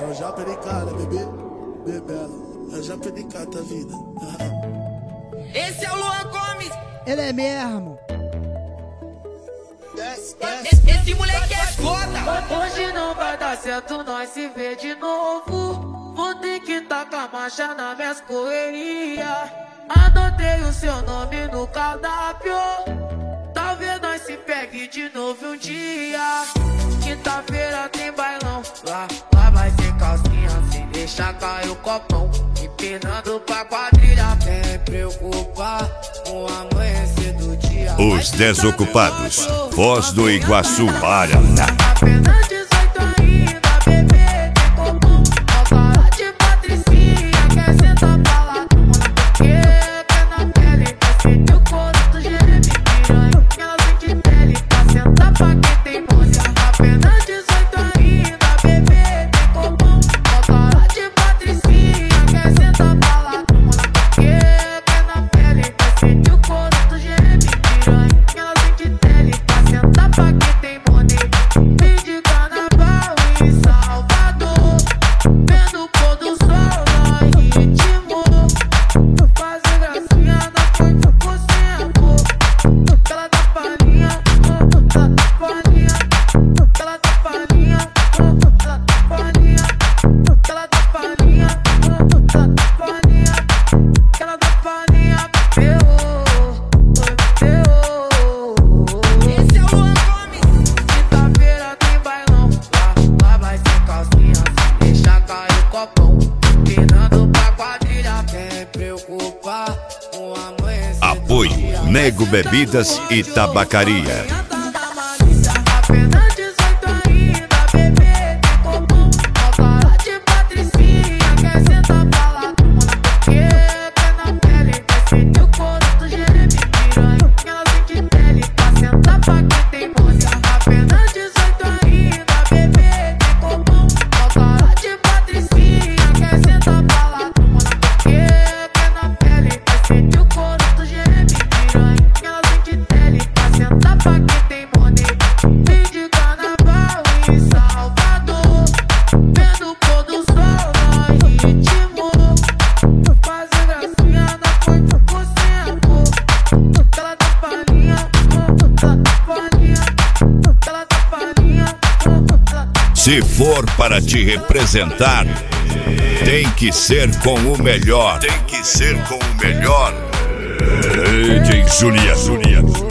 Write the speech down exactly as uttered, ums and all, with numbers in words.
É o Japa de cara, bebê, bebela. É o Japa de cara, tá vida. Esse é o Luan Gomes. Ele é mesmo. Esse, esse moleque é foda. Hoje não vai dar certo, nós se vê de novo. Vou ter que tacar marcha nas minhas correrias. Anotei o seu nome no cardápio. Talvez nós se pegue de novo um dia. Quinta-feira tem bailão. Lá, lá vai ser calcinha sem deixar cair o copão. Empinando pra quadrilha, vem preocupar com o amanhecer do dia. Os Desocupados, Voz do Iguaçu, Paraná. Apenas dezoito ainda, bebê, tem comum. Ó cara de patricinha, quer sentar pra lá do mundo. Porque quer na pele, quer sentir o couro do Jeremy piranha. Ela sente pele, pra sentar pra quem tem música. Apenas dezoito ainda, bebê, tem comum. Ó cara de patricinha, quer sentar pra lá do mundo. Porque quer na pele, quer sentir o couro do Jeremy piranha. Ela sente pele, pra sentar pra quem tem money. Fim de carnaval em Salvador, vendo o pôr do sol no ritmo. Fazer gracinha na noite com sem amor. Ela tá farinha, ela tá farinha. Ela tá farinha, ela tá farinha. Ela tá farinha, ela tá farinha. Ela tá farinha, ferrou, ferrou. Esse é o Luan Gomes. Quinta-feira tem bailão. Lá, lá vai ser calcinha sem deixar cair o copão. Empinando pra quadrilha, vem preocupar com o amanhecer do Apoio dia. Nego Bebidas e Tabacaria. Apenas dezoito ainda, bebê, tem comum. Ó cara de patricinha, quer sentar pra lá do mundo. Porque quer na pele, quer sentir o couro do Jeremy piranha. Ela sente pele, pra sentar pra quem tem música. Apenas dezoito ainda, bebê, tem comum. Ó cara de patricinha, quer sentar pra lá do mundo. Porque quer na pele, quer sentir o couro do Jeremy piranha. Ela sente pele, pra sentar pra quem tem money. Fim de carnaval em Salvador, vendo o pôr do sol no ritmo. Fazer gracinha na noite com sem amor. Ela tá farinha, ela tá farinha. Ela tá farinha, ela tá. Se for para te representar, tem que ser com o melhor. Tem que ser com o melhor. D J Julia, Julia.